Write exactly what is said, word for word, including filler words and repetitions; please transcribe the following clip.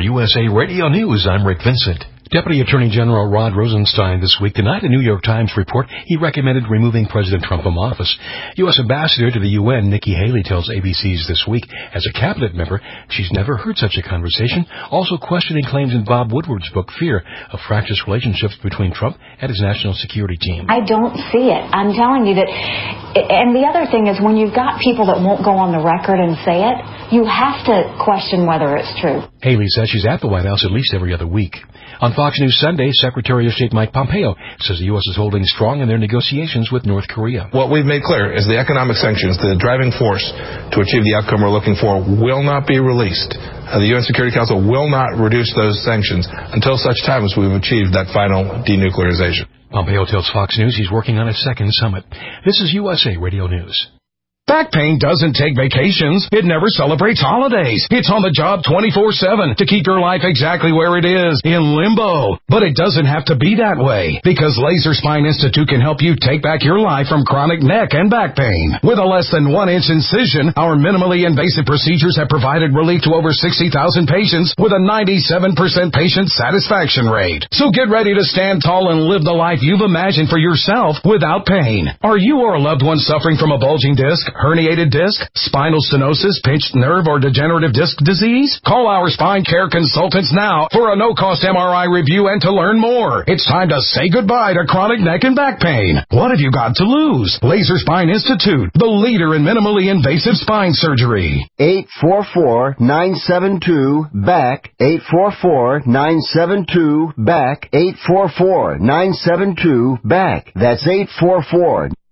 U S A Radio News, I'm Rick Vincent. Deputy Attorney General Rod Rosenstein this week denied a New York Times report he recommended removing President Trump from office. U S Ambassador to the U N Nikki Haley tells A B C's This Week, as a cabinet member, she's never heard such a conversation, also questioning claims in Bob Woodward's book, Fear, of fractious relationships between Trump and his national security team. I don't see it. I'm telling you that, and the other thing is when you've got people that won't go on the record and say it, you have to question whether it's true. Haley says she's at the White House at least every other week. On Fox News Sunday, Secretary of State Mike Pompeo says the U S is holding strong in their negotiations with North Korea. What we've made clear is the economic sanctions, the driving force to achieve the outcome we're looking for, will not be released. Uh, the U N Security Council will not reduce those sanctions until such time as we've achieved that final denuclearization. Pompeo tells Fox News he's working on a second summit. This is U S A Radio News. Back pain doesn't take vacations. It never celebrates holidays. It's on the job twenty-four seven to keep your life exactly where it is, in limbo. But it doesn't have to be that way, because Laser Spine Institute can help you take back your life from chronic neck and back pain. With a less than one inch incision, our minimally invasive procedures have provided relief to over sixty thousand patients with a ninety-seven percent patient satisfaction rate. So get ready to stand tall and live the life you've imagined for yourself without pain. Are you or a loved one suffering from a bulging disc, herniated disc, spinal stenosis, pinched nerve, or degenerative disc disease? Call our spine care consultants now for a no-cost M R I review and to learn more. It's time to say goodbye to chronic neck and back pain. What have you got to lose? Laser Spine Institute, the leader in minimally invasive spine surgery. eight four four, nine seven two, B A C K. eight four four, nine seven two, B A C K. eight four four, nine seven two, B A C K. That's eight four four